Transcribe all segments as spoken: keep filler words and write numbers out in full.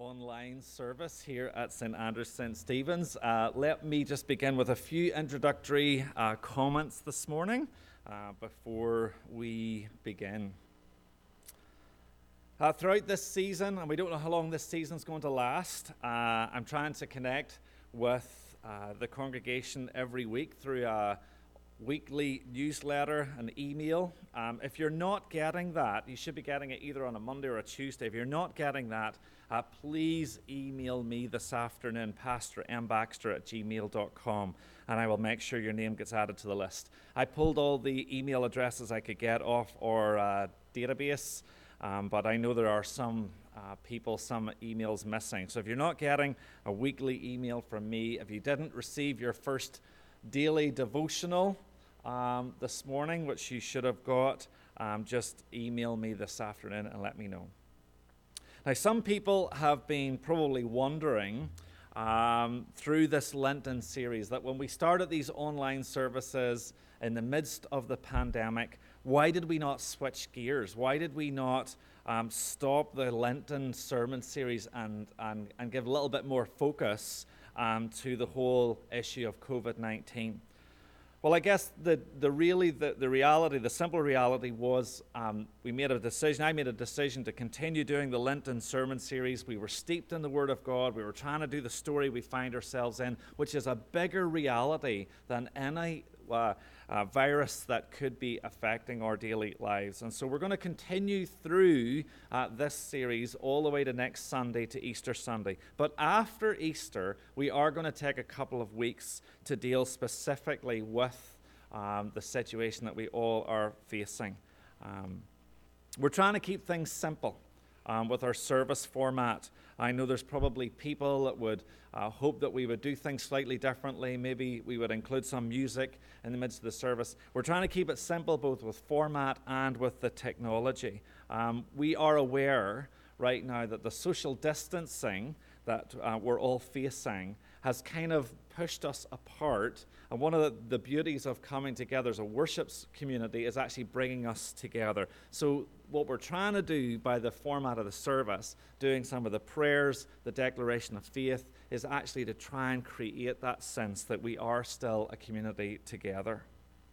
online service here at Saint Andrews Saint Stephen's. Uh, let me just begin with a few introductory uh, comments this morning uh, before we begin. Uh, throughout this season, and we don't know how long this season is going to last, uh, I'm trying to connect with uh, the congregation every week through a weekly newsletter and email. Um, if you're not getting that, you should be getting it either on a Monday or a Tuesday. If you're not getting that, uh, please email me this afternoon, pastor m baxter at gmail dot com, and I will make sure your name gets added to the list. I pulled all the email addresses I could get off our uh, database, um, but I know there are some uh, people, some emails missing. So if you're not getting a weekly email from me, if you didn't receive your first daily devotional Um, this morning, which you should have got, um, just email me this afternoon and let me know. Now, some people have been probably wondering um, through this Lenten series that when we started these online services in the midst of the pandemic, why did we not switch gears? Why did we not um, stop the Lenten sermon series and, and, and give a little bit more focus um, to the whole issue of covid nineteen? Well, I guess the, the really, the, the reality, the simple reality was um, we made a decision, I made a decision to continue doing the Lenten sermon series. We were steeped in the Word of God. We were trying to do the story we find ourselves in, which is a bigger reality than any uh, uh, virus that could be affecting our daily lives. And so we're going to continue through uh, this series all the way to next Sunday, to Easter Sunday. But after Easter, we are going to take a couple of weeks to deal specifically with um, the situation that we all are facing. Um, we're trying to keep things simple um, with our service format. I know there's probably people that would uh, hope that we would do things slightly differently. Maybe we would include some music in the midst of the service. We're trying to keep it simple both with format and with the technology. Um, we are aware right now that the social distancing that uh, we're all facing has kind of pushed us apart. And one of the, the beauties of coming together as a worship community is actually bringing us together. So what we're trying to do by the format of the service, doing some of the prayers, the declaration of faith, is actually to try and create that sense that we are still a community together.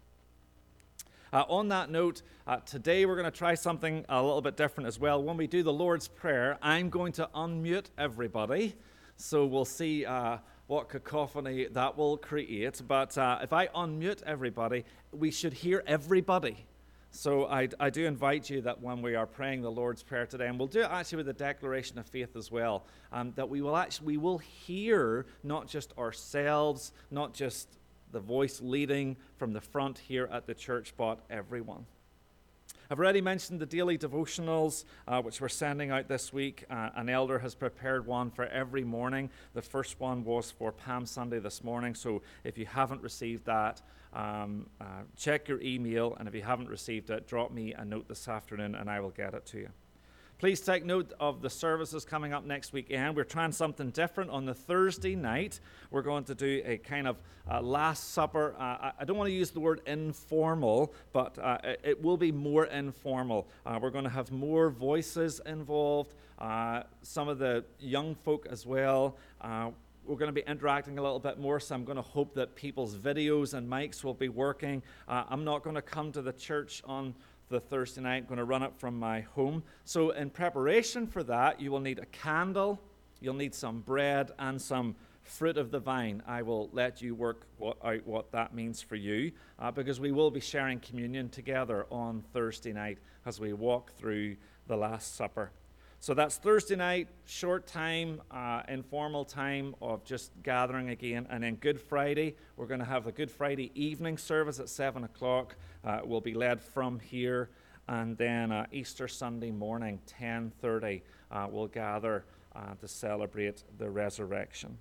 Uh, on that note, uh, today we're going to try something a little bit different as well. When we do the Lord's Prayer, I'm going to unmute everybody. So we'll see uh, what cacophony that will create. But uh, if I unmute everybody, we should hear everybody. So I, I do invite you that when we are praying the Lord's Prayer today, and we'll do it actually with the declaration of faith as well, um, that we will actually we will hear not just ourselves, not just the voice leading from the front here at the church, but everyone. I've already mentioned the daily devotionals, uh, which we're sending out this week. Uh, an elder has prepared one for every morning. The first one was for Palm Sunday this morning, so if you haven't received that, um, uh, check your email, and if you haven't received it, drop me a note this afternoon and I will get it to you. Please take note of the services coming up next weekend. We're trying something different. On the Thursday night, we're going to do a kind of uh, Last Supper. Uh, I don't want to use the word informal, but uh, it will be more informal. Uh, we're going to have more voices involved, uh, some of the young folk as well. Uh, We're going to be interacting a little bit more, so I'm going to hope that people's videos and mics will be working. Uh, I'm not going to come to the church on the Thursday night. I'm going to run it from my home. So in preparation for that, you will need a candle, you'll need some bread, and some fruit of the vine. I will let you work what, out what that means for you, uh, because we will be sharing communion together on Thursday night as we walk through the Last Supper. So that's Thursday night, short time, uh, informal time of just gathering again. And then Good Friday, we're going to have the Good Friday evening service at seven o'clock. Uh, will be led from here. And then uh, Easter Sunday morning, ten thirty, uh, we'll gather uh, to celebrate the resurrection.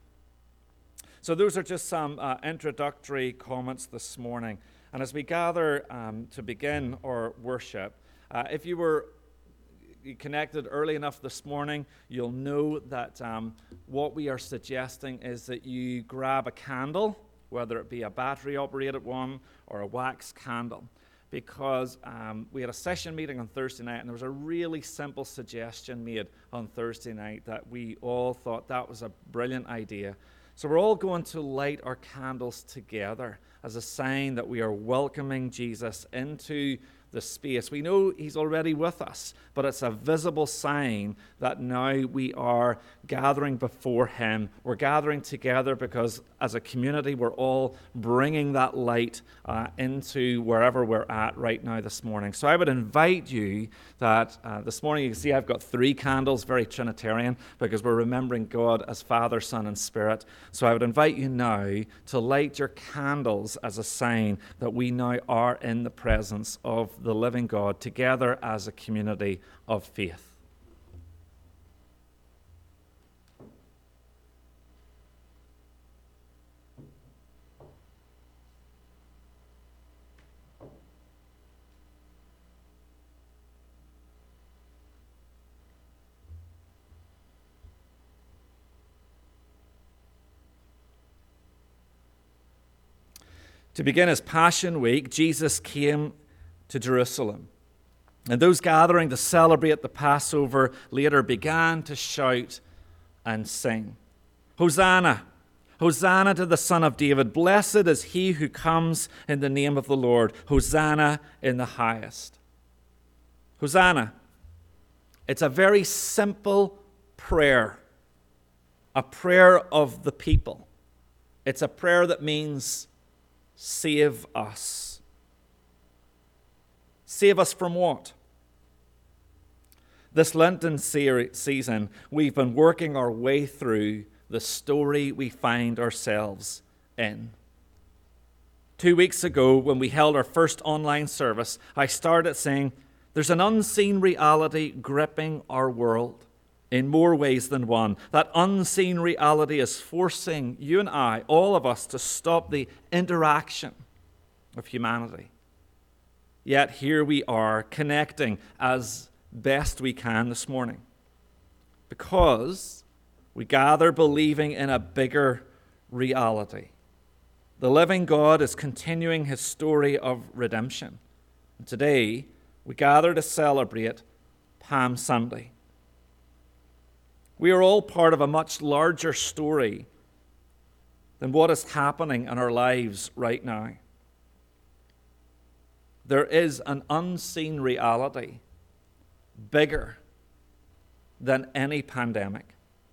So those are just some uh, introductory comments this morning. And as we gather um, to begin our worship, uh, if you were connected early enough this morning, you'll know that um, what we are suggesting is that you grab a candle, whether it be a battery-operated one or a wax candle. because um, we had a session meeting on Thursday night, and there was a really simple suggestion made on Thursday night that we all thought that was a brilliant idea. So we're all going to light our candles together as a sign that we are welcoming Jesus into the space. We know he's already with us, but it's a visible sign that now we are gathering before him. We're gathering together because as a community, we're all bringing that light uh, into wherever we're at right now this morning. So I would invite you that uh, this morning, you can see I've got three candles, very Trinitarian, because we're remembering God as Father, Son, and Spirit. So I would invite you now to light your candles as a sign that we now are in the presence of the living God together as a community of faith. To begin his Passion Week, Jesus came to Jerusalem. And those gathering to celebrate the Passover later began to shout and sing, Hosanna! Hosanna to the Son of David! Blessed is he who comes in the name of the Lord! Hosanna in the highest! Hosanna. It's a very simple prayer, a prayer of the people. It's a prayer that means, save us. Save us from what? This Lenten season, we've been working our way through the story we find ourselves in. Two weeks ago, when we held our first online service, I started saying, there's an unseen reality gripping our world in more ways than one. That unseen reality is forcing you and I, all of us, to stop the interaction of humanity. Yet here we are, connecting as best we can this morning, because we gather believing in a bigger reality. The living God is continuing his story of redemption. And today, we gather to celebrate Palm Sunday. We are all part of a much larger story than what is happening in our lives right now. There is an unseen reality bigger than any pandemic.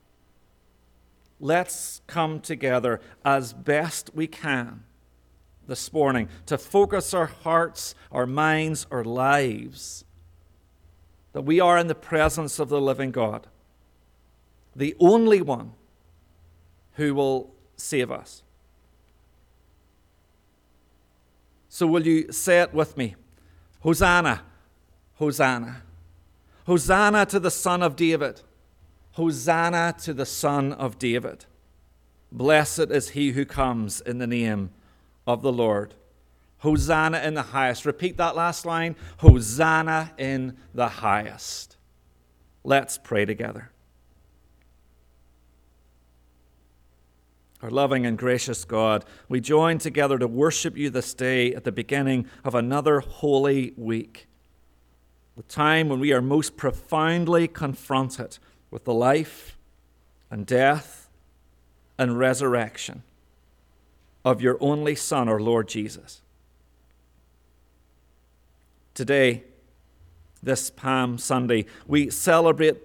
Let's come together as best we can this morning to focus our hearts, our minds, our lives, that we are in the presence of the living God, the only one who will save us. So will you say it with me? Hosanna, Hosanna. Hosanna to the Son of David. Hosanna to the Son of David. Blessed is he who comes in the name of the Lord. Hosanna in the highest. Repeat that last line. Hosanna in the highest. Let's pray together. Our loving and gracious God, we join together to worship you this day at the beginning of another holy week, the time when we are most profoundly confronted with the life and death and resurrection of your only Son, our Lord Jesus. Today, this Palm Sunday, we celebrate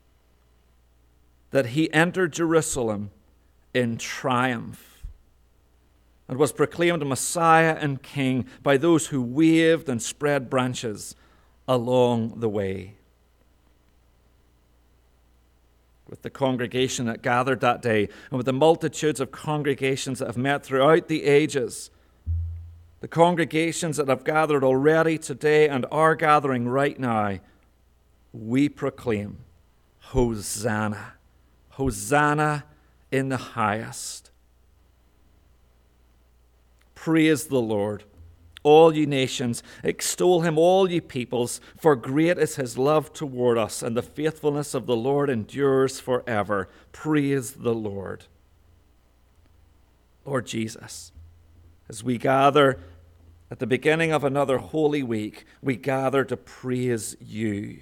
that he entered Jerusalem in triumph and was proclaimed Messiah and King by those who waved and spread branches along the way. With the congregation that gathered that day, and with the multitudes of congregations that have met throughout the ages, the congregations that have gathered already today and are gathering right now, we proclaim, Hosanna, Hosanna in the highest. Praise the Lord, all ye nations. Extol him, all ye peoples, for great is his love toward us, and the faithfulness of the Lord endures forever. Praise the Lord. Lord Jesus, as we gather At the beginning of another holy week, we gather to praise you.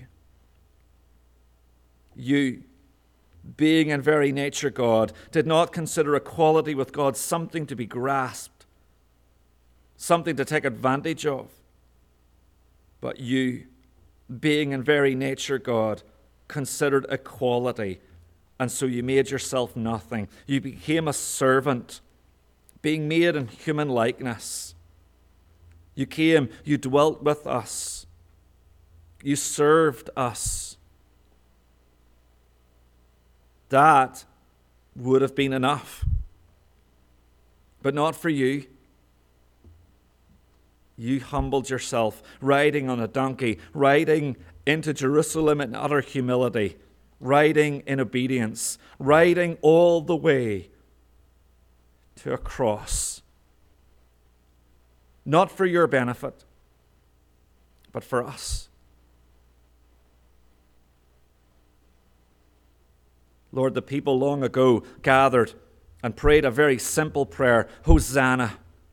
You, being in very nature God, did not consider equality with God something to be grasped, something to take advantage of. But you, being in very nature God, considered equality, and so you made yourself nothing. You became a servant, being made in human likeness. You came, you dwelt with us, you served us. That would have been enough, but not for you. You humbled yourself, riding on a donkey, riding into Jerusalem in utter humility, riding in obedience, riding all the way to a cross. Not for your benefit, but for us. Lord, the people long ago gathered and prayed a very simple prayer, Hosanna.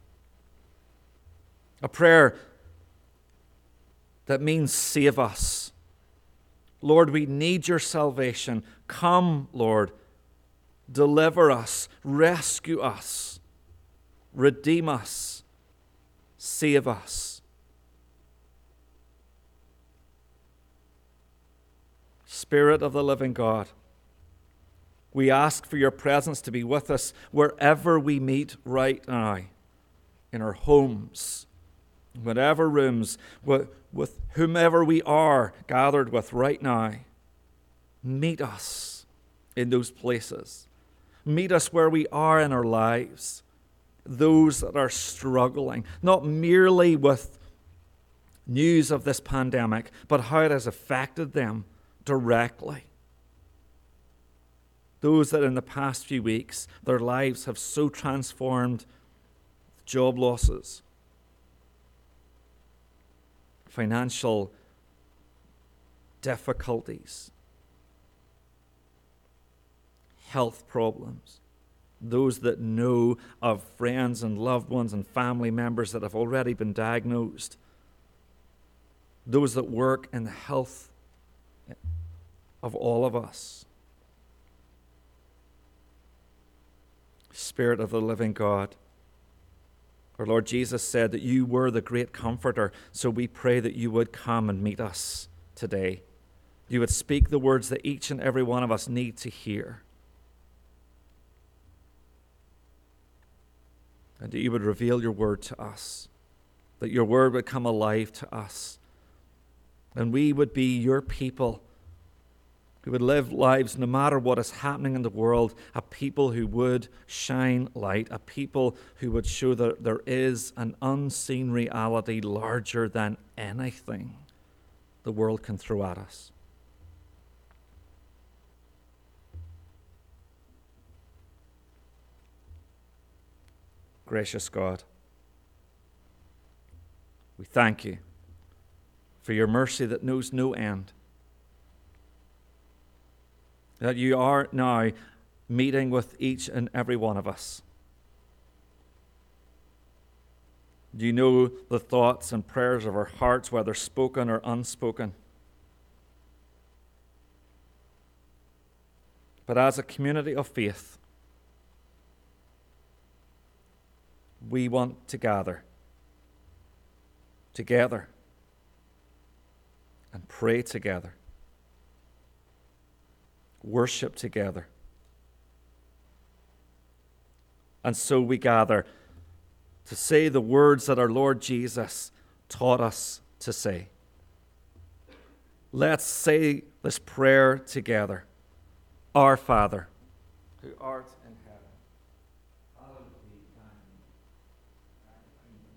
A prayer that means save us. Lord, we need your salvation. Come, Lord, deliver us, rescue us, redeem us, save us. Spirit of the living God, we ask for your presence to be with us wherever we meet right now, in our homes, whatever rooms, with, with whomever we are gathered with right now. Meet us in those places. Meet us where we are in our lives. Those that are struggling, not merely with news of this pandemic, but how it has affected them directly. Those that in the past few weeks, their lives have so transformed, job losses, financial difficulties, health problems. Those that know of friends and loved ones and family members that have already been diagnosed. Those that work in the health of all of us. Spirit of the living God. Our Lord Jesus said that you were the great comforter, so we pray that you would come and meet us today. You would speak the words that each and every one of us need to hear. And that you would reveal your word to us, that your word would come alive to us, and we would be your people. We would live lives, no matter what is happening in the world, a people who would shine light, a people who would show that there is an unseen reality larger than anything the world can throw at us. Gracious God, we thank you for your mercy that knows no end. That you are now meeting with each and every one of us. You know the thoughts and prayers of our hearts, whether spoken or unspoken. But as a community of faith, we want to gather together and pray together. Worship together. And so we gather to say the words that our Lord Jesus taught us to say. Let's say this prayer together. Our Father, who art in heaven, hallowed be thy name. Thy kingdom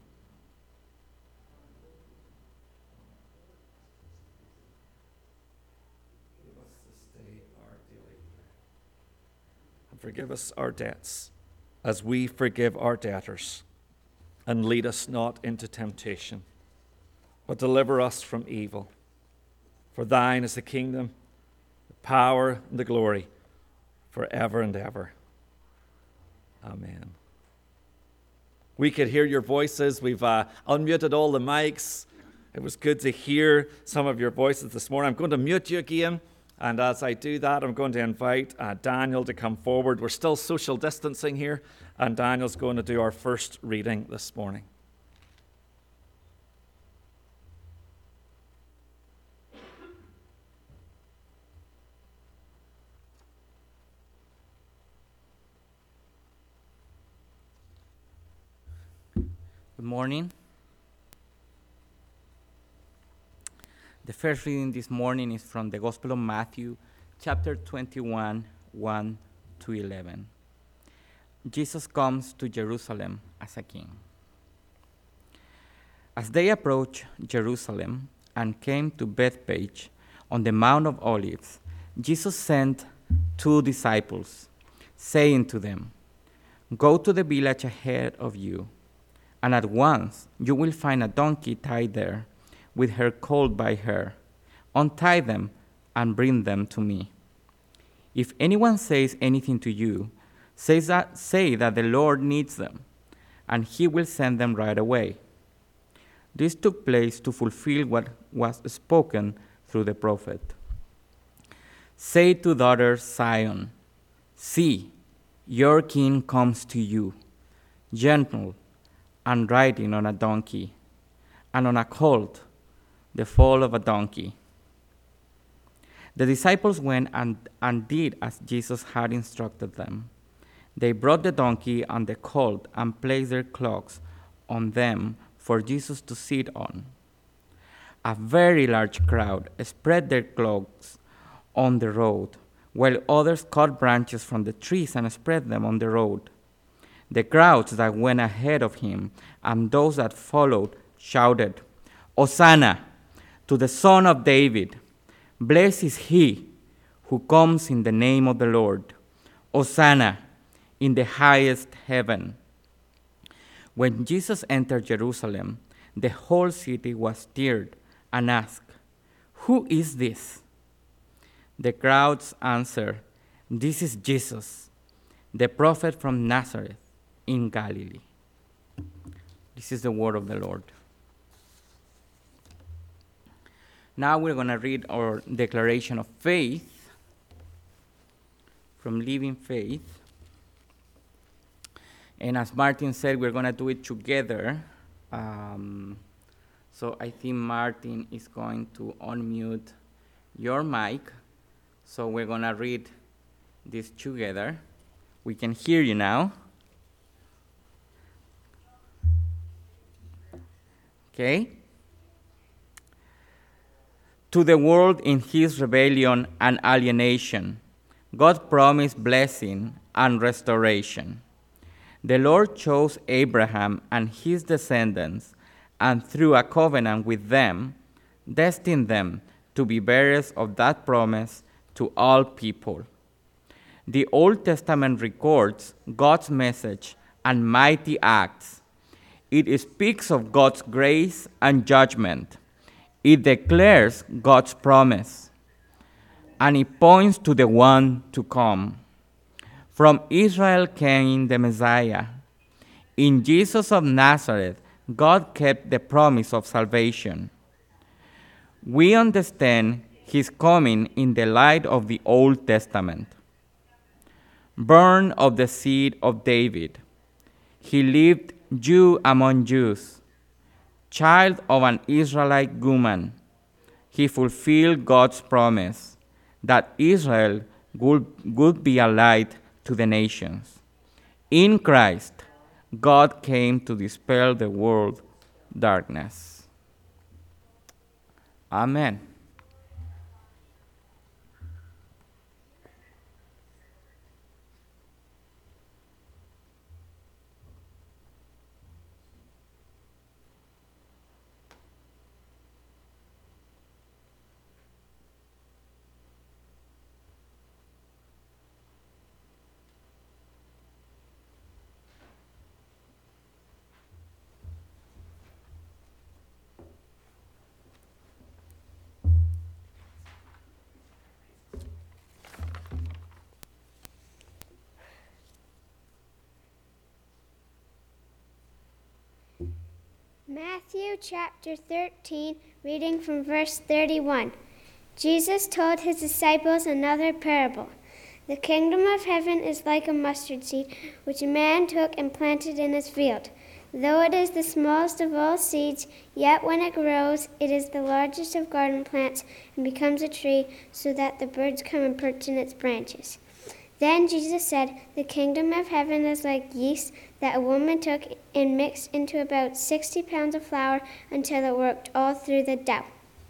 come. Give us this day our daily bread. And forgive us our debts, as we forgive our debtors. And lead us not into temptation, but deliver us from evil. For thine is the kingdom, the power, and the glory, forever and ever. Amen. We could hear your voices. We've uh, unmuted all the mics. It was good to hear some of your voices this morning. I'm going to mute you again. And as I do that, I'm going to invite uh, Daniel to come forward. We're still social distancing here, and Daniel's going to do our first reading this morning. Good morning. The first reading this morning is from the Gospel of Matthew, chapter twenty-one, one to eleven. Jesus comes to Jerusalem as a king. As they approached Jerusalem and came to Bethphage on the Mount of Olives, Jesus sent two disciples, saying to them, "Go to the village ahead of you, and at once you will find a donkey tied there, with her colt by her. Untie them and bring them to me. If anyone says anything to you, say that, say that the Lord needs them, and he will send them right away." This took place to fulfill what was spoken through the prophet. "Say to daughter Zion, see, your king comes to you, gentle and riding on a donkey, and on a colt, the foal of a donkey." The disciples went and, and did as Jesus had instructed them. They brought the donkey and the colt and placed their cloaks on them for Jesus to sit on. A very large crowd spread their cloaks on the road, while others cut branches from the trees and spread them on the road. The crowds that went ahead of him and those that followed shouted, "Hosanna to the Son of David! Blessed is he who comes in the name of the Lord! Hosanna in the highest heaven!" When Jesus entered Jerusalem, the whole city was stirred and asked, "Who is this?" The crowds answered, "This is Jesus, the prophet from Nazareth in Galilee." This is the word of the Lord. Now we're going to read our declaration of faith from Living Faith. And as Martin said, we're going to do it together. Um, so I think Martin is going to unmute your mic. So we're going to read this together. We can hear you now. Okay? To the world in his rebellion and alienation, God promised blessing and restoration. The Lord chose Abraham and his descendants, and through a covenant with them, destined them to be bearers of that promise to all people. The Old Testament records God's message and mighty acts. It speaks of God's grace and judgment. It declares God's promise, and it points to the one to come. From Israel came the Messiah. In Jesus of Nazareth, God kept the promise of salvation. We understand his coming in the light of the Old Testament. Born of the seed of David, he lived Jew among Jews, child of an Israelite woman. He fulfilled God's promise that Israel would, would be a light to the nations. In Christ, God came to dispel the world's darkness. Amen. Matthew chapter thirteen, reading from verse thirty-one. Jesus told his disciples another parable. The kingdom of heaven is like a mustard seed, which a man took and planted in his field. Though it is the smallest of all seeds, yet when it grows, it is the largest of garden plants and becomes a tree, so that the birds come and perch in its branches. Then Jesus said, the kingdom of heaven is like yeast that a woman took and mixed into about sixty pounds of flour until it worked all through the dough.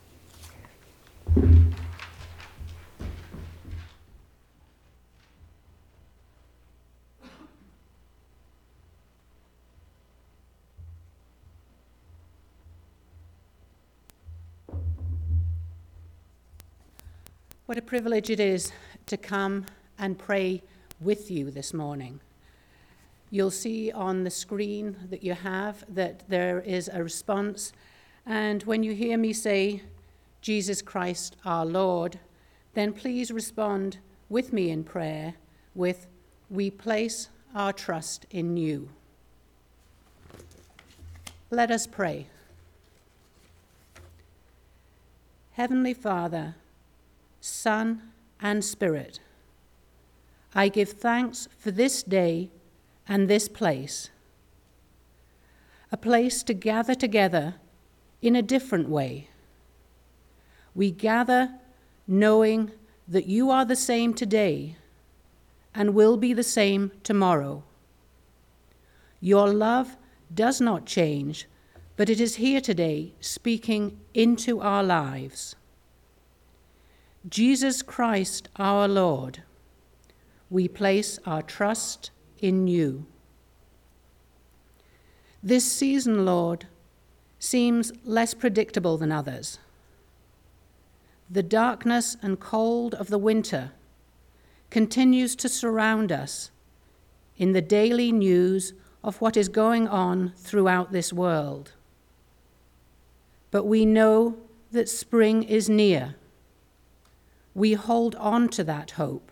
What a privilege it is to come and pray with you this morning. You'll see on the screen that you have that there is a response, and when you hear me say, Jesus Christ our Lord, then please respond with me in prayer with, we place our trust in you. Let us pray. Heavenly Father, Son, and Spirit, I give thanks for this day and this place, a place to gather together in a different way. We gather knowing that you are the same today and will be the same tomorrow. Your love does not change, but it is here today speaking into our lives. Jesus Christ our Lord, we place our trust in you. This season, Lord, seems less predictable than others. The darkness and cold of the winter continues to surround us in the daily news of what is going on throughout this world. But we know that spring is near. We hold on to that hope.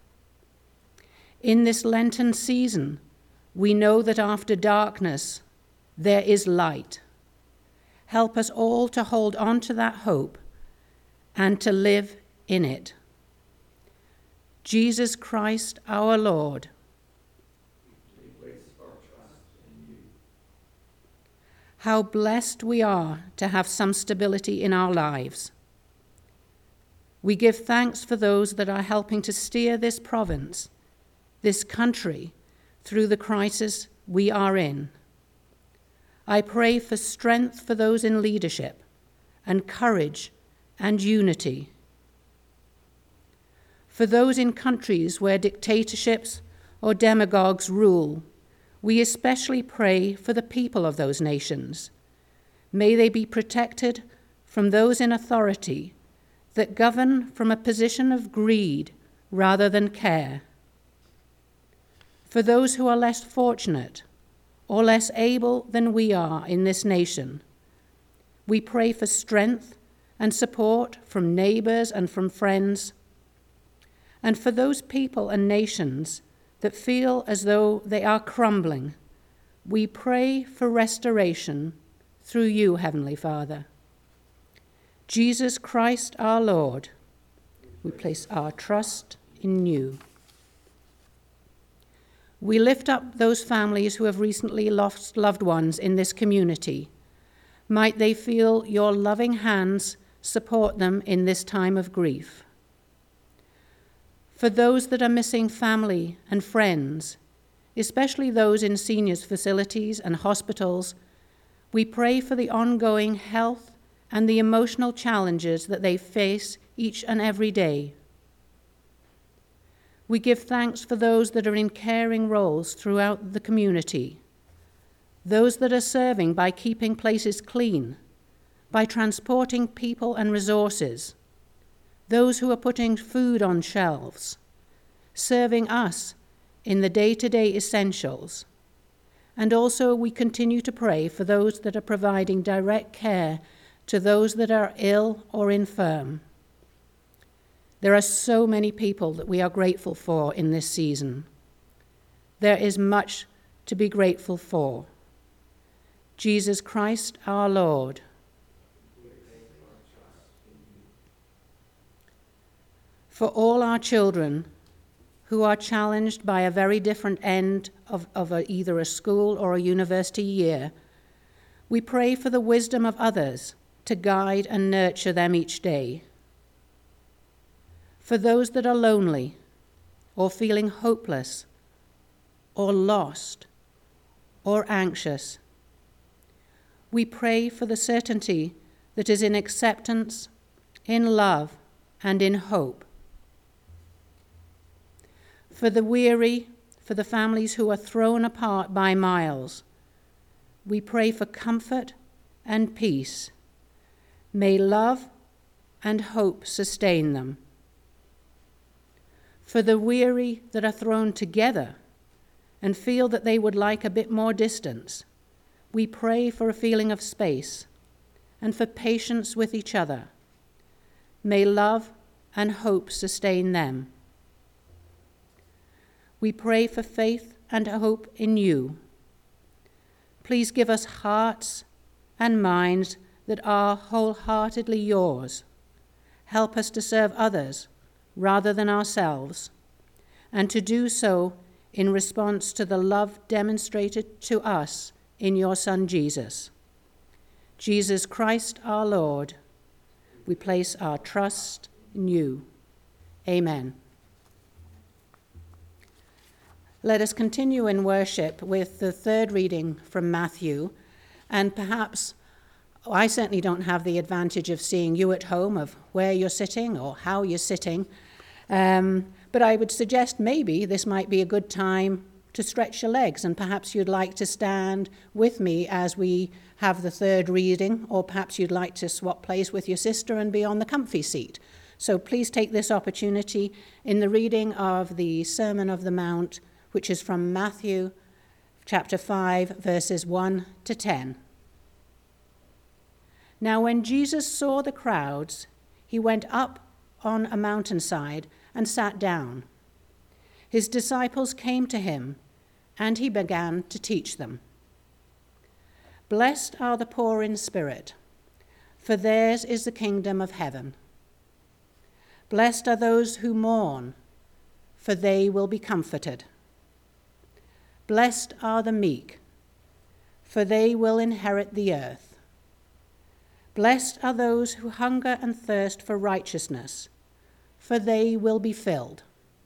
In this Lenten season, we know that after darkness, there is light. Help us all to hold on to that hope and to live in it. Jesus Christ our Lord, we place our trust in you. How blessed we are to have some stability in our lives. We give thanks for those that are helping to steer this province, this country, through the crisis we are in. I pray for strength for those in leadership, and courage and unity. For those in countries where dictatorships or demagogues rule, we especially pray for the people of those nations. May they be protected from those in authority that govern from a position of greed rather than care. For those who are less fortunate or less able than we are in this nation, we pray for strength and support from neighbors and from friends. And for those people and nations that feel as though they are crumbling, we pray for restoration through you, Heavenly Father. Jesus Christ our Lord, we place our trust in you. We lift up those families who have recently lost loved ones in this community. Might they feel your loving hands support them in this time of grief. For those that are missing family and friends, especially those in seniors' facilities and hospitals, we pray for the ongoing health and the emotional challenges that they face each and every day. We give thanks for those that are in caring roles throughout the community, those that are serving by keeping places clean, by transporting people and resources, those who are putting food on shelves, serving us in the day-to-day essentials. And also we continue to pray for those that are providing direct care to those that are ill or infirm. There are so many people that we are grateful for in this season. There is much to be grateful for. Jesus Christ our Lord. For all our children who are challenged by a very different end of, of a, either a school or a university year, we pray for the wisdom of others to guide and nurture them each day. For those that are lonely or feeling hopeless or lost or anxious, we pray for the certainty that is in acceptance, in love, and in hope. For the weary, for the families who are thrown apart by miles, we pray for comfort and peace. May love and hope sustain them. For the weary that are thrown together and feel that they would like a bit more distance, we pray for a feeling of space and for patience with each other. May love and hope sustain them. We pray for faith and hope in you. Please give us hearts and minds that are wholeheartedly yours. Help us to serve others rather than ourselves, and to do so in response to the love demonstrated to us in your Son Jesus. Jesus Christ our Lord, we place our trust in you. Amen. Let us continue in worship with the third reading from Matthew, and perhaps oh, I certainly don't have the advantage of seeing you at home, of where you're sitting or how you're sitting, um, but I would suggest maybe this might be a good time to stretch your legs, and perhaps you'd like to stand with me as we have the third reading, or perhaps you'd like to swap place with your sister and be on the comfy seat. So please take this opportunity in the reading of the Sermon of the Mount, which is from Matthew chapter five, verses one to ten. Now when Jesus saw the crowds, he went up on a mountainside and sat down. His disciples came to him, and he began to teach them. Blessed are the poor in spirit, for theirs is the kingdom of heaven. Blessed are those who mourn, for they will be comforted. Blessed are the meek, for they will inherit the earth. Blessed are those who hunger and thirst for righteousness, for they will be filled.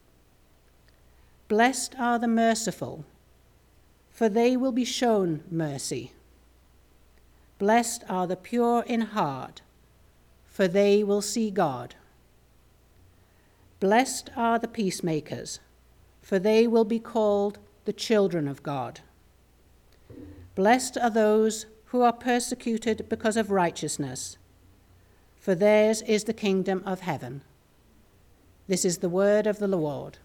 Blessed are the merciful, for they will be shown mercy. Blessed are the pure in heart, for they will see God. Blessed are the peacemakers, for they will be called the children of God. Blessed are those who are persecuted because of righteousness, for theirs is the kingdom of heaven. This is the word of the Lord.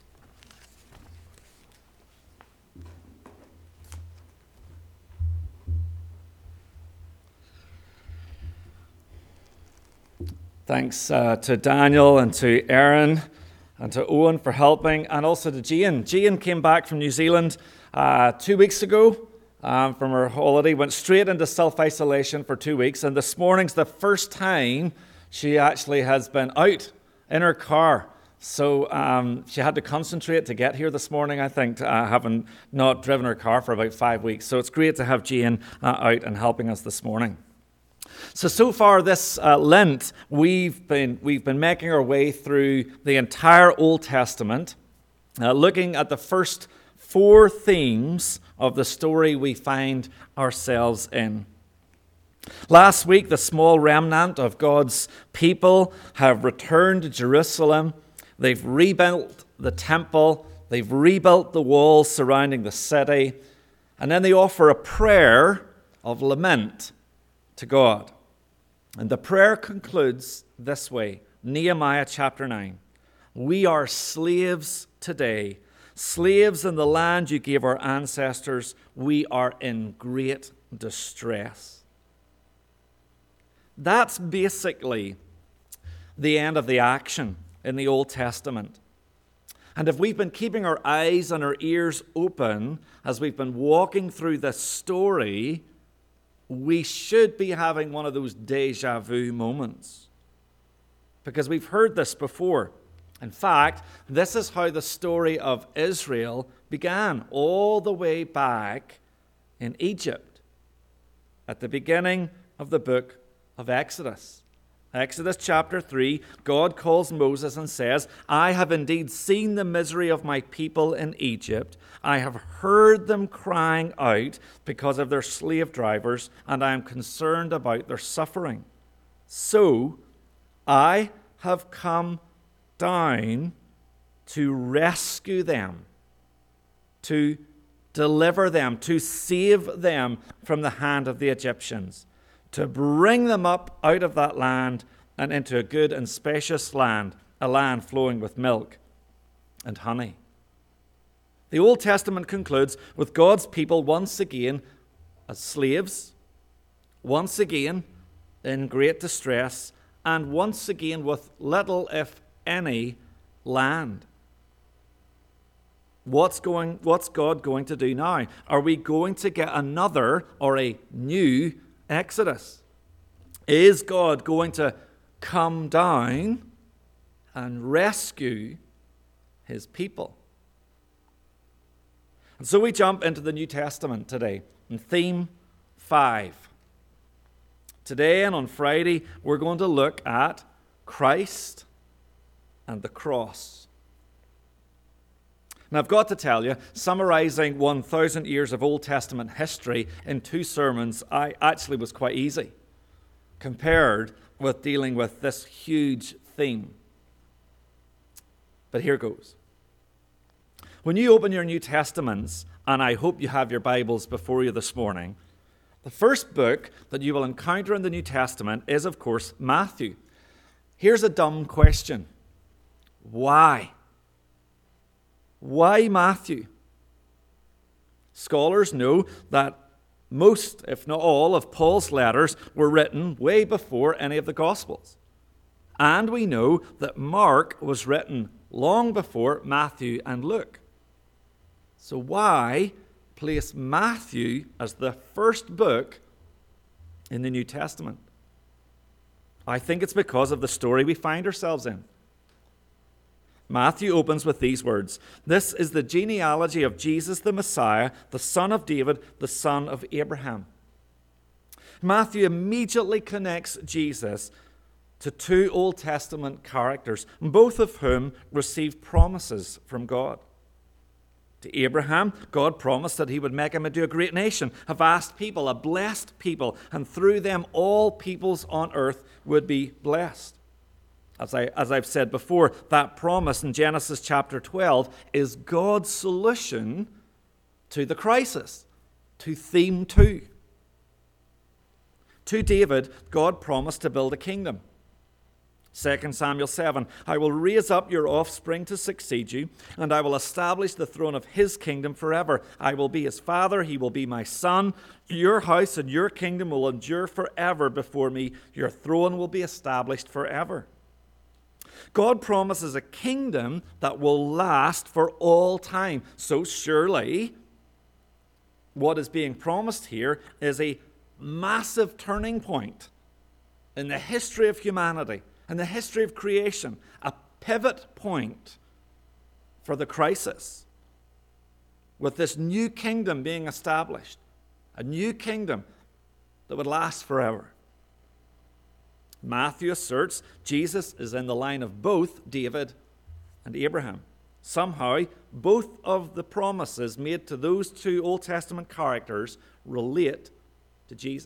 Thanks uh, to Daniel and to Aaron and to Owen for helping, and also to Jane. Jane came back from New Zealand uh, two weeks ago um, from her holiday, went straight into self-isolation for two weeks, and this morning's the first time she actually has been out in her car. So um, she had to concentrate to get here this morning, I think, uh, having not driven her car for about five weeks. So it's great to have Jane uh, out and helping us this morning. So, so far this uh, Lent, we've been we've been making our way through the entire Old Testament, uh, looking at the first four themes of the story we find ourselves in. Last week, the small remnant of God's people have returned to Jerusalem. They've rebuilt the temple. They've rebuilt the walls surrounding the city. And then they offer a prayer of lament to God. And the prayer concludes this way, Nehemiah chapter nine. We are slaves today, slaves in the land you gave our ancestors. We are in great distress. That's basically the end of the action in the Old Testament. And if we've been keeping our eyes and our ears open as we've been walking through this story, we should be having one of those deja vu moments, because we've heard this before. In fact, this is how the story of Israel began, all the way back in Egypt, at the beginning of the book of Exodus. Exodus chapter three, God calls Moses and says, I have indeed seen the misery of my people in Egypt. I have heard them crying out because of their slave drivers, and I am concerned about their suffering. So I have come down to rescue them, to deliver them, to save them from the hand of the Egyptians, to bring them up out of that land and into a good and spacious land, a land flowing with milk and honey. The Old Testament concludes with God's people once again as slaves, once again in great distress, and once again with little, if any, land. What's going, what's God going to do now? Are we going to get another or a new Exodus? Is God going to come down and rescue his people? And so we jump into the New Testament today in theme five. Today and on Friday, we're going to look at Christ and the cross. Now, I've got to tell you, summarizing one thousand years of Old Testament history in two sermons I actually was quite easy compared with dealing with this huge theme. But here goes. When you open your New Testaments, and I hope you have your Bibles before you this morning, the first book that you will encounter in the New Testament is, of course, Matthew. Here's a dumb question. Why? Why Matthew? Scholars know that most, if not all, of Paul's letters were written way before any of the Gospels. And we know that Mark was written long before Matthew and Luke. So why place Matthew as the first book in the New Testament? I think it's because of the story we find ourselves in. Matthew opens with these words, "This is the genealogy of Jesus the Messiah, the son of David, the son of Abraham." Matthew immediately connects Jesus to two Old Testament characters, both of whom received promises from God. To Abraham, God promised that he would make him into a great nation, a vast people, a blessed people, and through them all peoples on earth would be blessed. As, I, as I've said before, that promise in Genesis chapter twelve is God's solution to the crisis, to theme two. To David, God promised to build a kingdom. Second Samuel seven, "I will raise up your offspring to succeed you, and I will establish the throne of his kingdom forever. I will be his father, he will be my son. Your house and your kingdom will endure forever before me. Your throne will be established forever." God promises a kingdom that will last for all time. So surely, what is being promised here is a massive turning point in the history of humanity, in the history of creation, a pivot point for the crisis, with this new kingdom being established, a new kingdom that would last forever. Matthew asserts Jesus is in the line of both David and Abraham. Somehow, both of the promises made to those two Old Testament characters relate to Jesus.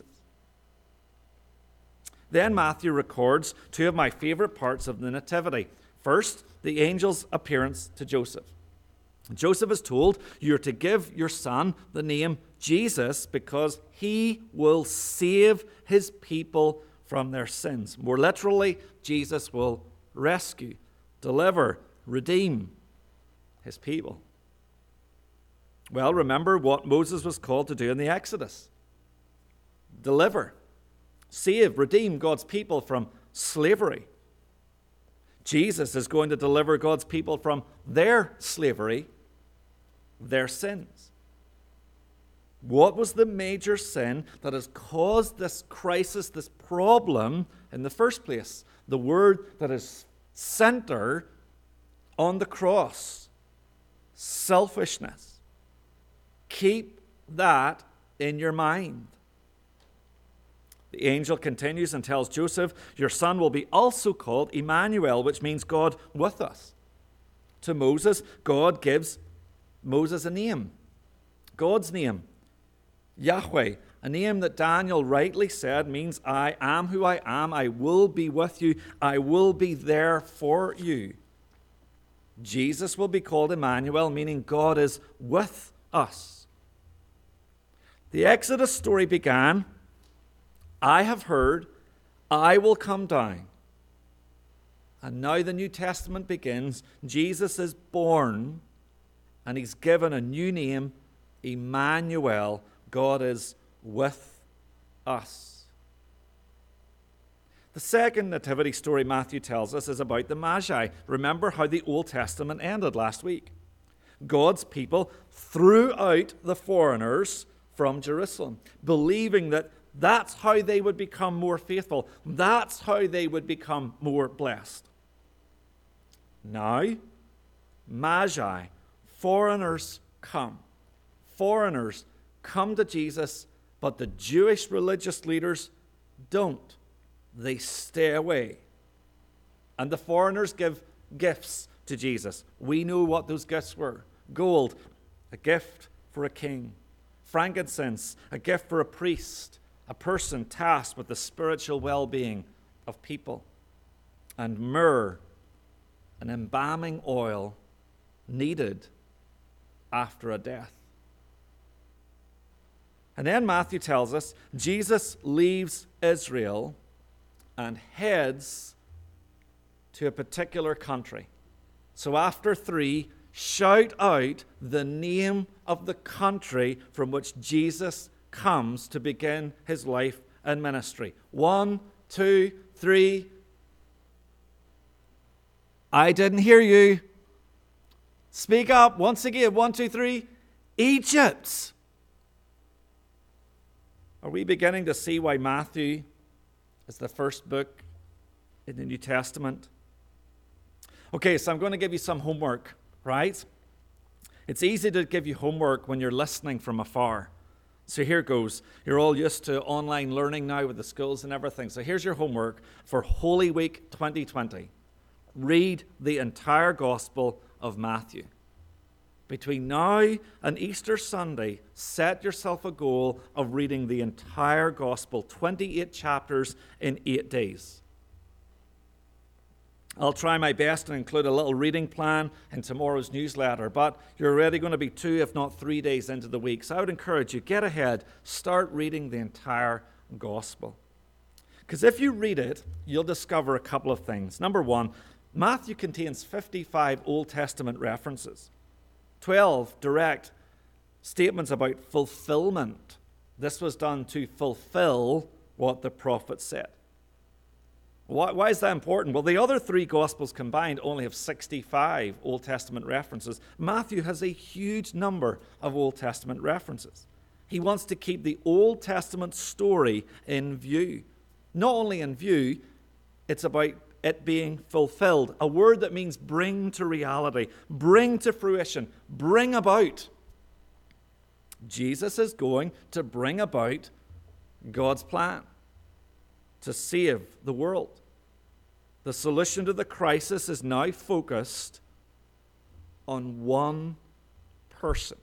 Then Matthew records two of my favorite parts of the Nativity. First, the angel's appearance to Joseph. Joseph is told, "You're to give your son the name Jesus because he will save his people from their sins." More literally, Jesus will rescue, deliver, redeem his people. Well, remember what Moses was called to do in the Exodus. Deliver, save, redeem God's people from slavery. Jesus is going to deliver God's people from their slavery, their sins. What was the major sin that has caused this crisis, this problem in the first place? The word that is center on the cross: selfishness. Keep that in your mind. The angel continues and tells Joseph, your son will be also called Emmanuel, which means God with us. To Moses, God gives Moses a name, God's name, Yahweh, a name that Daniel rightly said means I am who I am, I will be with you, I will be there for you. Jesus will be called Emmanuel, meaning God is with us. The Exodus story began, I have heard, I will come down. And now the New Testament begins. Jesus is born, and he's given a new name, Emmanuel. God is with us. The second nativity story Matthew tells us is about the Magi. Remember how the Old Testament ended last week. God's people threw out the foreigners from Jerusalem, believing that that's how they would become more faithful. That's how they would become more blessed. Now, Magi, foreigners come. Foreigners come to Jesus, but the Jewish religious leaders don't. They stay away. And the foreigners give gifts to Jesus. We know what those gifts were. Gold, a gift for a king. Frankincense, a gift for a priest, a person tasked with the spiritual well-being of people. And myrrh, an embalming oil needed after a death. And then Matthew tells us Jesus leaves Israel and heads to a particular country. So after three, shout out the name of the country from which Jesus comes to begin his life and ministry. One, two, three. I didn't hear you. Speak up once again. One, two, three. Egypt. Are we beginning to see why Matthew is the first book in the New Testament? Okay, so I'm going to give you some homework, right? It's easy to give you homework when you're listening from afar. So here goes. You're all used to online learning now with the schools and everything. So here's your homework for Holy Week twenty twenty. Read the entire Gospel of Matthew. Between now and Easter Sunday, set yourself a goal of reading the entire Gospel, twenty-eight chapters in eight days. I'll try my best to include a little reading plan in tomorrow's newsletter, but you're already going to be two, if not three days into the week. So I would encourage you, get ahead, start reading the entire Gospel. Because if you read it, you'll discover a couple of things. Number one, Matthew contains fifty-five Old Testament references, twelve direct statements about fulfillment. This was done to fulfill what the prophet said. Why, why is that important? Well, the other three Gospels combined only have sixty-five Old Testament references. Matthew has a huge number of Old Testament references. He wants to keep the Old Testament story in view. Not only in view, it's about it being fulfilled. A word that means bring to reality, bring to fruition, bring about. Jesus is going to bring about God's plan to save the world. The solution to the crisis is now focused on one person.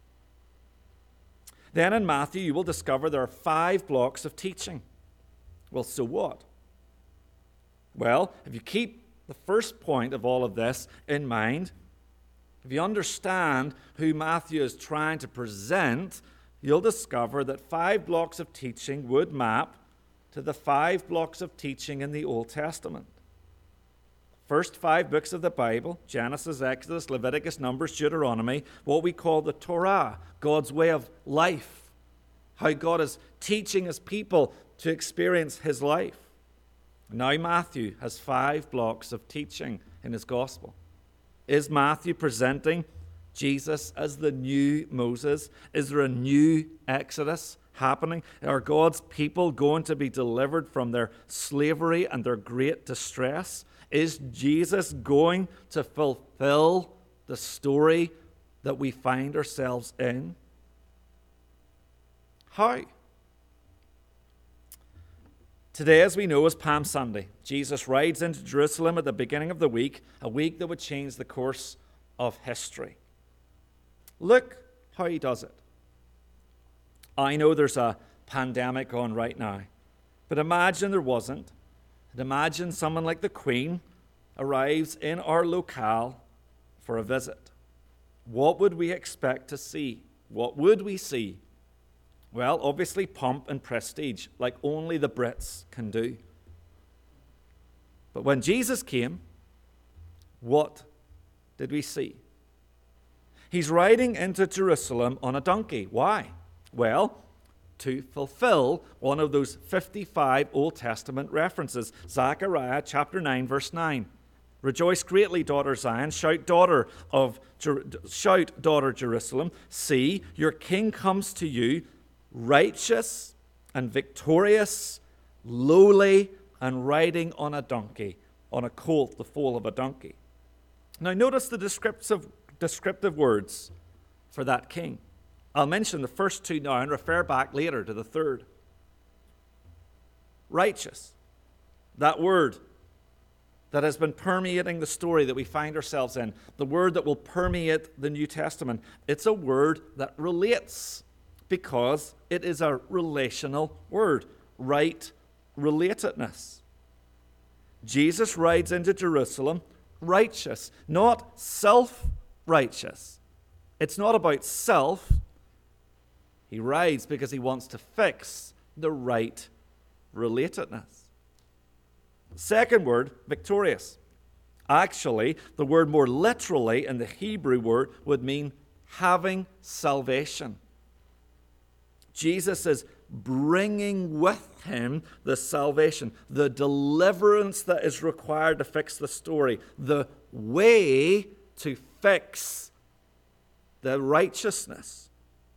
Then in Matthew, you will discover there are five blocks of teaching. Well, so what? Well, if you keep the first point of all of this in mind, if you understand who Matthew is trying to present, you'll discover that five blocks of teaching would map to the five blocks of teaching in the Old Testament. First five books of the Bible, Genesis, Exodus, Leviticus, Numbers, Deuteronomy, what we call the Torah, God's way of life, how God is teaching his people to experience his life. Now Matthew has five blocks of teaching in his gospel. Is Matthew presenting Jesus as the new Moses? Is there a new Exodus happening? Are God's people going to be delivered from their slavery and their great distress? Is Jesus going to fulfill the story that we find ourselves in? How? Today, as we know, is Palm Sunday. Jesus rides into Jerusalem at the beginning of the week, a week that would change the course of history. Look how he does it. I know there's a pandemic on right now, but imagine there wasn't. And imagine someone like the Queen arrives in our locale for a visit. What would we expect to see? What would we see? Well, obviously pomp and prestige, like only the Brits can do. But when Jesus came, what did we see? He's riding into Jerusalem on a donkey. Why? Well, to fulfill one of those fifty-five Old Testament references. Zechariah chapter nine, verse nine. Rejoice greatly, daughter Zion. Shout, daughter of Jer- shout, daughter Jerusalem. See, your king comes to you, righteous and victorious, lowly and riding on a donkey, on a colt, the foal of a donkey. Now notice the descriptive, descriptive words for that king. I'll mention the first two now and refer back later to the third. Righteous. That word that has been permeating the story that we find ourselves in, the word that will permeate the New Testament. It's a word that relates because it is a relational word. Right relatedness. Jesus rides into Jerusalem righteous, not self-righteous. It's not about self. He rides because he wants to fix the right relatedness. Second word, victorious. Actually, the word more literally in the Hebrew word would mean having salvation. Jesus is bringing with him the salvation, the deliverance that is required to fix the story, the way to fix the righteousness.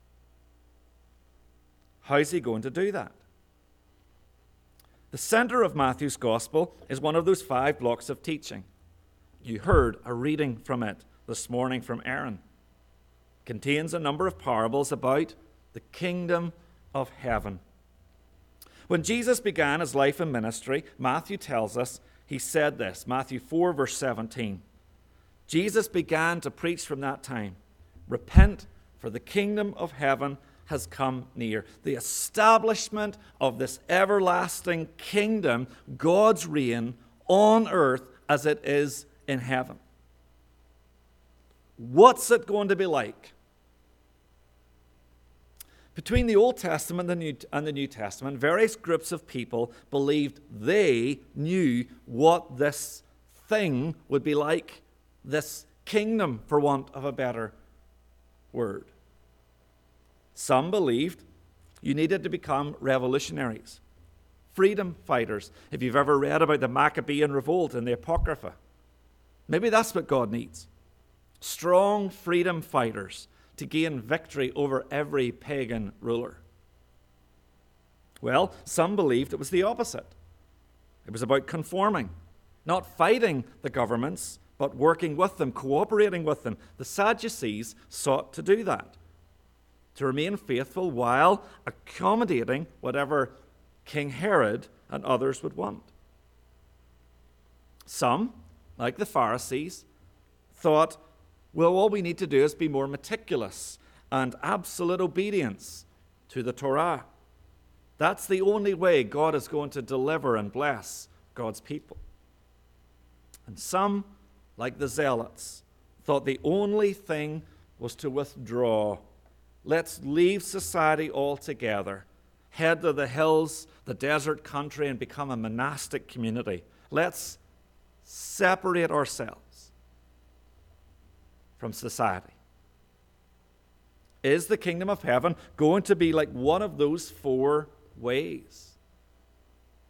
How's he going to do that? The center of Matthew's gospel is one of those five blocks of teaching. You heard a reading from it this morning from Aaron. It contains a number of parables about the kingdom of heaven. When Jesus began his life and ministry, Matthew tells us, he said this, Matthew four, verse seventeen. Jesus began to preach from that time, repent, for the kingdom of heaven has come near. The establishment of this everlasting kingdom, God's reign on earth as it is in heaven. What's it going to be like? Between the Old Testament and the New, and the New Testament, various groups of people believed they knew what this thing would be like, this kingdom, for want of a better word. Some believed you needed to become revolutionaries, freedom fighters. If you've ever read about the Maccabean revolt in the Apocrypha, maybe that's what God needs. Strong freedom fighters to gain victory over every pagan ruler. Well, some believed it was the opposite. It was about conforming, not fighting the governments, but working with them, cooperating with them. The Sadducees sought to do that, to remain faithful while accommodating whatever King Herod and others would want. Some, like the Pharisees, thought, well, all we need to do is be more meticulous and absolute obedience to the Torah. That's the only way God is going to deliver and bless God's people. And some, like the Zealots, thought the only thing was to withdraw. Let's leave society altogether, head to the hills, the desert country, and become a monastic community. Let's separate ourselves from society. Is the kingdom of heaven going to be like one of those four ways?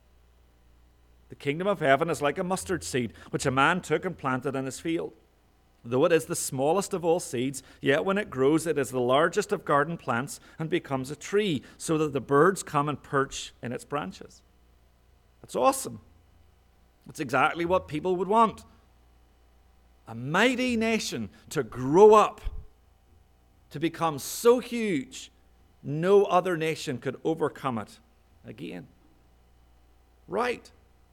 The kingdom of heaven is like a mustard seed, which a man took and planted in his field. Though it is the smallest of all seeds, yet when it grows, it is the largest of garden plants and becomes a tree, so that the birds come and perch in its branches. That's awesome. That's exactly what people would want. A mighty nation to grow up, to become so huge, no other nation could overcome it again. Right.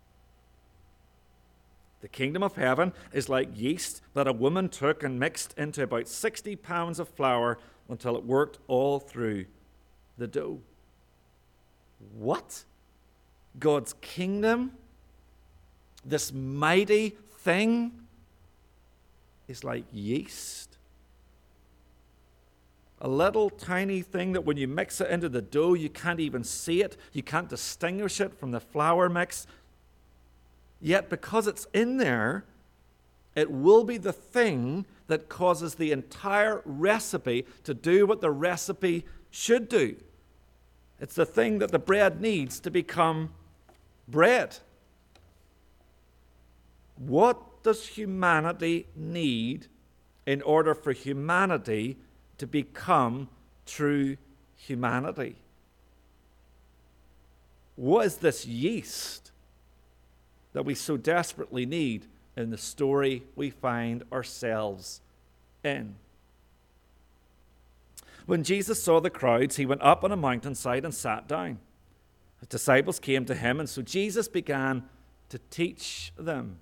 The kingdom of heaven is like yeast that a woman took and mixed into about sixty pounds of flour until it worked all through the dough. What? God's kingdom, this mighty thing, is like yeast. A little tiny thing that when you mix it into the dough, you can't even see it. You can't distinguish it from the flour mix. Yet because it's in there, it will be the thing that causes the entire recipe to do what the recipe should do. It's the thing that the bread needs to become bread. What does humanity need in order for humanity to become true humanity? What is this yeast that we so desperately need in the story we find ourselves in? When Jesus saw the crowds, he went up on a mountainside and sat down. His disciples came to him, and so Jesus began to teach them.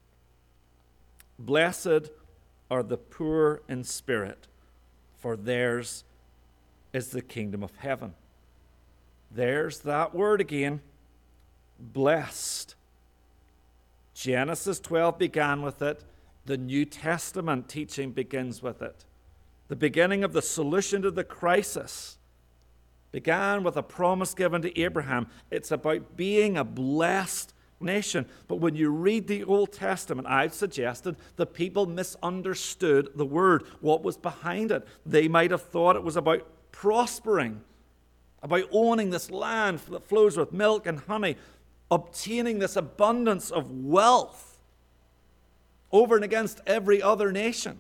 Blessed are the poor in spirit, for theirs is the kingdom of heaven. There's that word again, blessed. Genesis twelve began with it. The New Testament teaching begins with it. The beginning of the solution to the crisis began with a promise given to Abraham. It's about being a blessed nation. But when you read the Old Testament, I've suggested the people misunderstood the word, what was behind it. They might have thought it was about prospering, about owning this land that flows with milk and honey, obtaining this abundance of wealth over and against every other nation.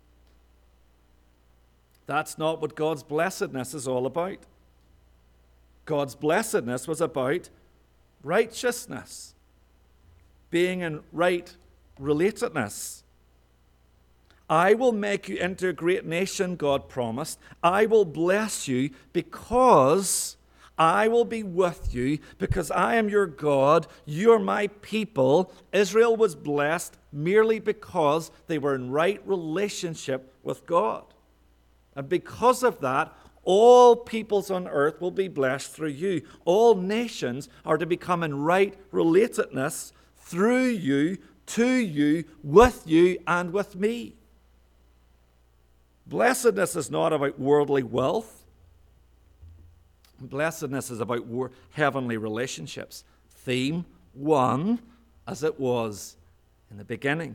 That's not what God's blessedness is all about. God's blessedness was about righteousness, being in right relatedness. I will make you into a great nation, God promised. I will bless you because I will be with you, because I am your God. You are my people. Israel was blessed merely because they were in right relationship with God. And because of that, all peoples on earth will be blessed through you. All nations are to become in right relatedness through you, to you, with you, and with me. Blessedness is not about worldly wealth. Blessedness is about heavenly relationships. Theme one, as it was in the beginning.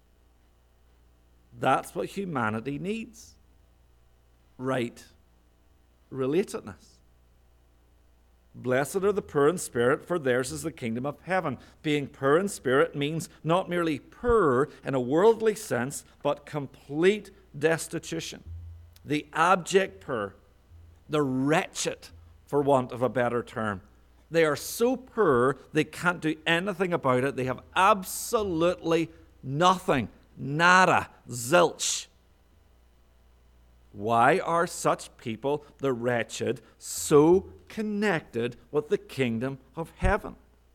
That's what humanity needs. Right relatedness. Blessed are the poor in spirit, for theirs is the kingdom of heaven. Being poor in spirit means not merely poor in a worldly sense, but complete destitution. The abject poor, the wretched, for want of a better term. They are so poor, they can't do anything about it. They have absolutely nothing. Nada. Zilch. Why are such people, the wretched, so connected with the kingdom of heaven?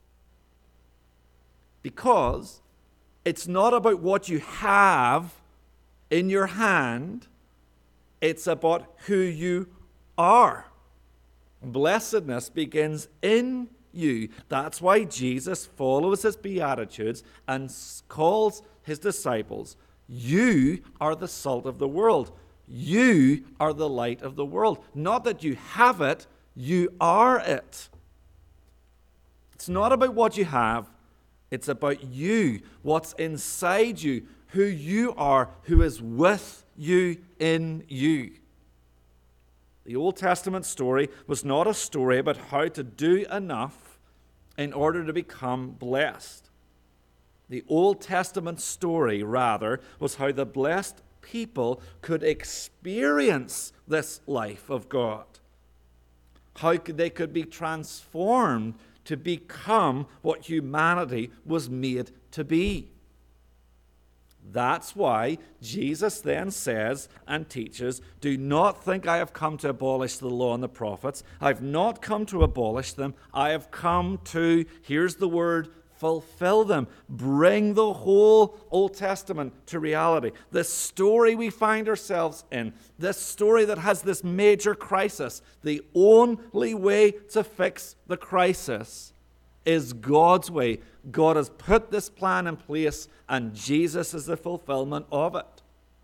Because it's not about what you have in your hand, it's about who you are. Blessedness begins in you. That's why Jesus follows his Beatitudes and calls his disciples, you are the salt of the world. You are the light of the world. Not that you have it, you are it. It's not about what you have, it's about you, what's inside you, who you are, who is with you in you. The Old Testament story was not a story about how to do enough in order to become blessed. The Old Testament story, rather, was how the blessed people could experience this life of God. How could they could be transformed to become what humanity was made to be. That's why Jesus then says and teaches, do not think I have come to abolish the law and the prophets. I've not come to abolish them. I have come to, here's the word, fulfill them. Bring the whole Old Testament to reality. This story we find ourselves in, this story that has this major crisis, the only way to fix the crisis is God's way. God has put this plan in place, and Jesus is the fulfillment of it.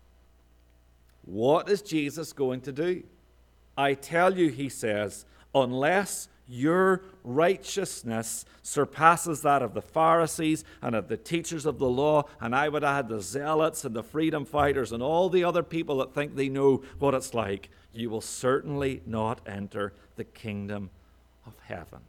What is Jesus going to do? I tell you, he says, unless your righteousness surpasses that of the Pharisees and of the teachers of the law, and I would add the zealots and the freedom fighters and all the other people that think they know what it's like, you will certainly not enter the kingdom of heaven.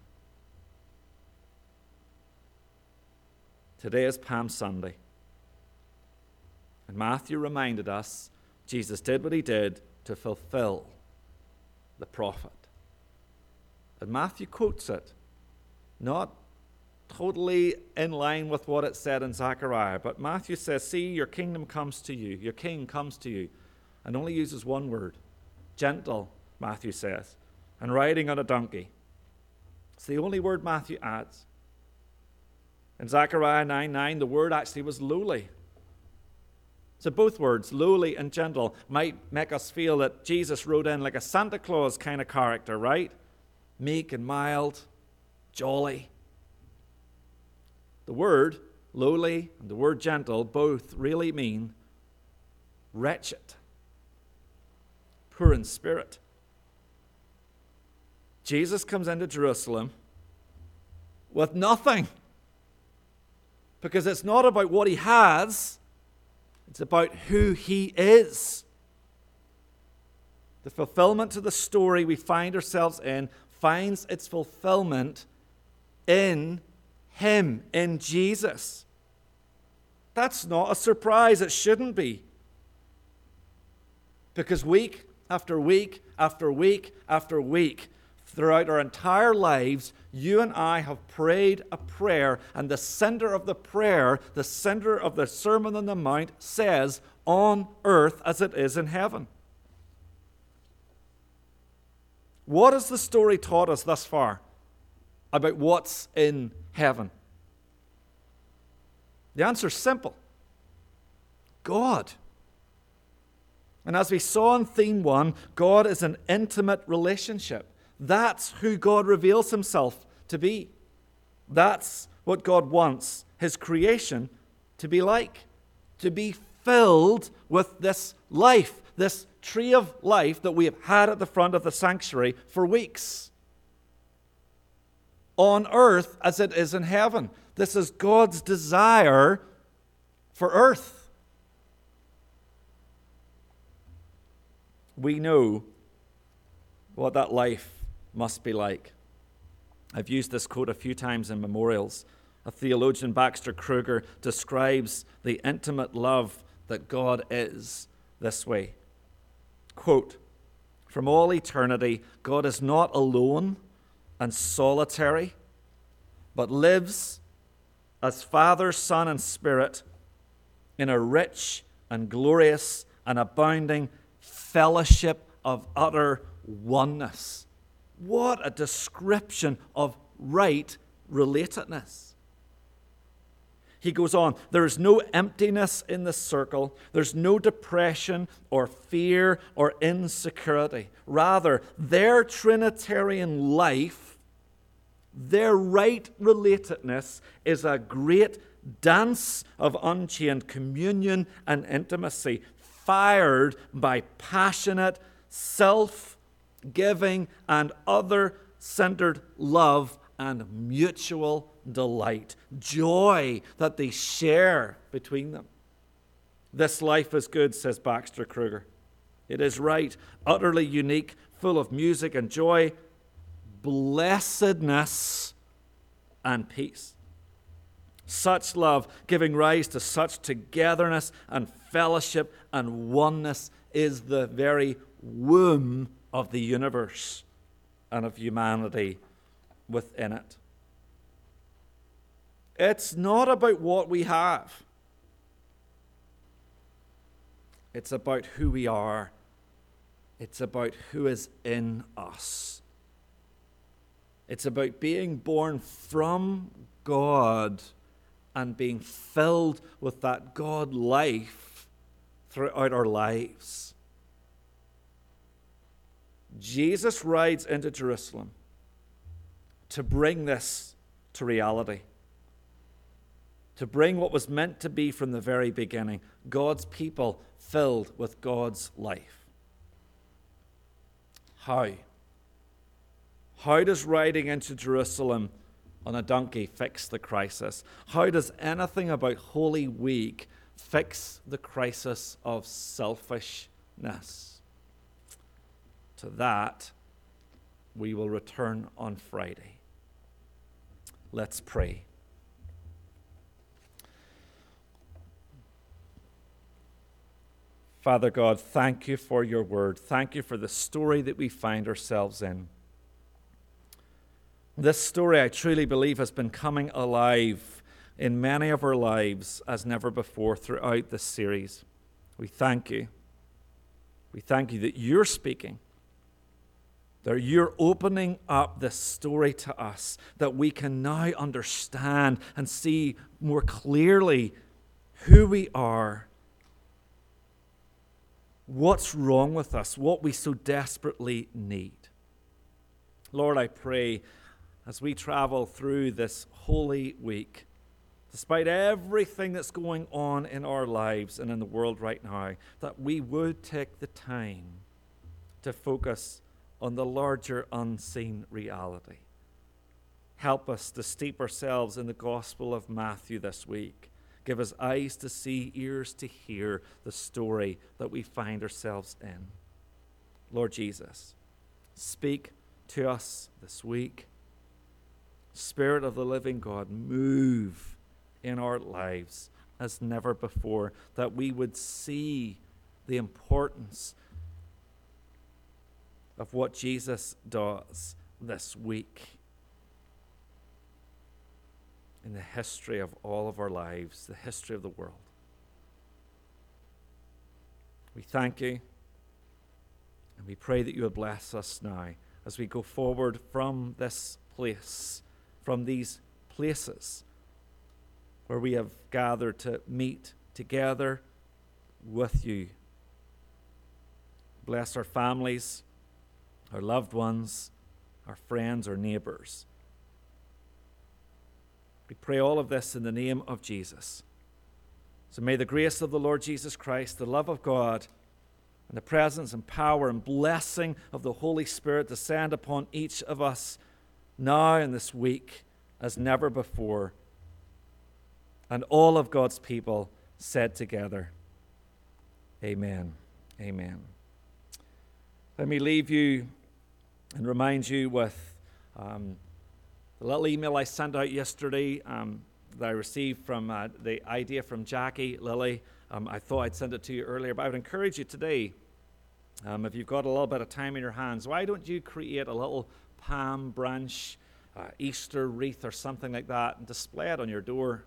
Today is Palm Sunday. And Matthew reminded us Jesus did what he did to fulfill the prophet. And Matthew quotes it, not totally in line with what it said in Zechariah, but Matthew says, see, your kingdom comes to you, your king comes to you, and only uses one word, gentle, Matthew says, and riding on a donkey. It's the only word Matthew adds. In Zechariah nine nine, the word actually was lowly. So both words, lowly and gentle, might make us feel that Jesus rode in like a Santa Claus kind of character, right? Meek and mild, jolly. The word lowly and the word gentle both really mean wretched, poor in spirit. Jesus comes into Jerusalem with nothing. Because it's not about what he has, it's about who he is. The fulfillment to the story we find ourselves in finds its fulfillment in him, in Jesus. That's not a surprise. It shouldn't be. Because week after week after week after week, throughout our entire lives, you and I have prayed a prayer, and the center of the prayer, the center of the Sermon on the Mount says, on earth as it is in heaven. What has the story taught us thus far about what's in heaven? The answer is simple. God. And as we saw in theme one, God is an intimate relationship. That's who God reveals himself to be. That's what God wants his creation to be like. To be filled with this life, this tree of life that we have had at the front of the sanctuary for weeks. On earth as it is in heaven. This is God's desire for earth. We know what that life must be like. I've used this quote a few times in memorials. A theologian, Baxter Kruger, describes the intimate love that God is this way. Quote, from all eternity, God is not alone and solitary, but lives as Father, Son, and Spirit in a rich and glorious and abounding fellowship of utter oneness. What a description of right relatedness. He goes on, there is no emptiness in the circle. There's no depression or fear or insecurity. Rather, their Trinitarian life, their right relatedness is a great dance of unchained communion and intimacy, fired by passionate self giving and other-centered love and mutual delight, joy that they share between them. This life is good, says Baxter Kruger. It is right, utterly unique, full of music and joy, blessedness and peace. Such love, giving rise to such togetherness and fellowship and oneness, is the very womb of the universe and of humanity within it. It's not about what we have. It's about who we are. It's about who is in us. It's about being born from God and being filled with that God life throughout our lives. Jesus rides into Jerusalem to bring this to reality, to bring what was meant to be from the very beginning, God's people filled with God's life. How? How does riding into Jerusalem on a donkey fix the crisis? How does anything about Holy Week fix the crisis of selfishness? To that, we will return on Friday. Let's pray. Father God, thank you for your word. Thank you for the story that we find ourselves in. This story, I truly believe, has been coming alive in many of our lives as never before throughout this series. We thank you. We thank you that you're speaking, that you're opening up this story to us, that we can now understand and see more clearly who we are, what's wrong with us, what we so desperately need. Lord, I pray as we travel through this Holy Week, despite everything that's going on in our lives and in the world right now, that we would take the time to focus on the larger unseen reality. Help us to steep ourselves in the Gospel of Matthew this week. Give us eyes to see, ears to hear the story that we find ourselves in. Lord Jesus, speak to us this week. Spirit of the living God, move in our lives as never before, that we would see the importance of what Jesus does this week in the history of all of our lives, the history of the world. We thank you, and we pray that you would bless us now as we go forward from this place, from these places where we have gathered to meet together with you. Bless our families, our loved ones, our friends, our neighbors. We pray all of this in the name of Jesus. So may the grace of the Lord Jesus Christ, the love of God, and the presence and power and blessing of the Holy Spirit descend upon each of us now in this week as never before. And all of God's people said together, amen, amen. Let me leave you and remind you with um, the little email I sent out yesterday um, that I received from uh, the idea from Jackie Lilly. Um, I thought I'd send it to you earlier, but I would encourage you today, um, if you've got a little bit of time in your hands, why don't you create a little palm branch, uh, Easter wreath or something like that, and display it on your door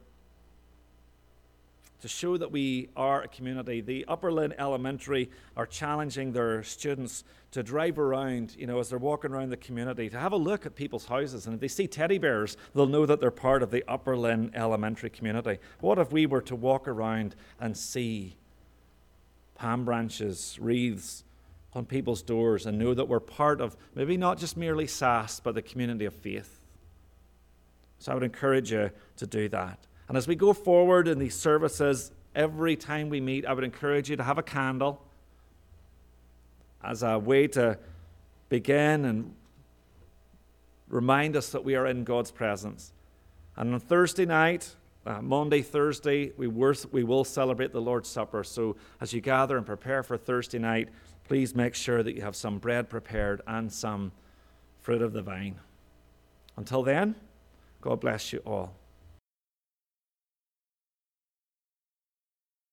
to show that we are a community. The Upper Lynn Elementary are challenging their students to drive around, you know, as they're walking around the community, to have a look at people's houses. And if they see teddy bears, they'll know that they're part of the Upper Lynn Elementary community. What if we were to walk around and see palm branches, wreaths on people's doors, and know that we're part of maybe not just merely S A S, but the community of faith? So I would encourage you to do that. And as we go forward in these services, every time we meet, I would encourage you to have a candle as a way to begin and remind us that we are in God's presence. And on Thursday night, uh, Monday, Thursday, we, were, we will celebrate the Lord's Supper. So as you gather and prepare for Thursday night, please make sure that you have some bread prepared and some fruit of the vine. Until then, God bless you all.